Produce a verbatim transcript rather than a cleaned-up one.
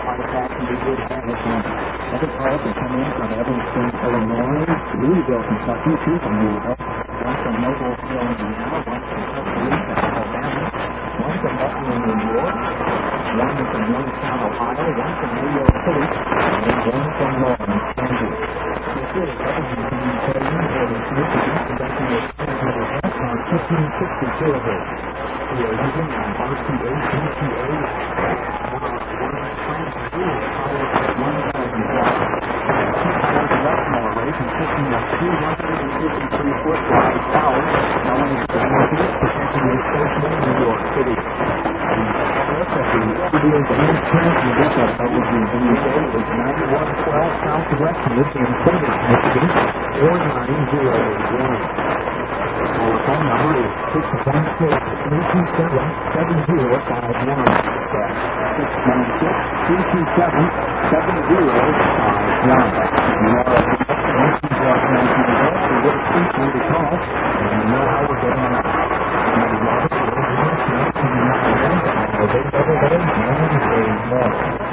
heart attack can be good habits. Other calls that come in from Evanston, Illinois, Louisville, Kentucky, two from Louisville, one from Noblesville, Indiana, one from Tuscaloosa, Alabama, one from Buffalo, New York, one from Youngstown, Ohio, one from New York City, and one from Lawrence, Kansas. This is W K U Michigan, conducting a transmitter test on fifteen sixty kilohertz. We are using an R C A C T A one transmitter powered at one thousand watts. This Westmore array consisting of two one hundred fifty-three foot wide towers, known as the Northeast, protecting a station in New York City. The main transmitter at W V A is ninety-one twelve Southwest Michigan Center, Michigan, four nine zero one. Our phone number is six one six, three two seven, seven zero five one. That's six one six, three two seven, seven zero five one. You are at the destination broadcasting event, so we're pleased for you to call, and you know how we're getting on. I'm Robert, and we're going to be available at nine a.m.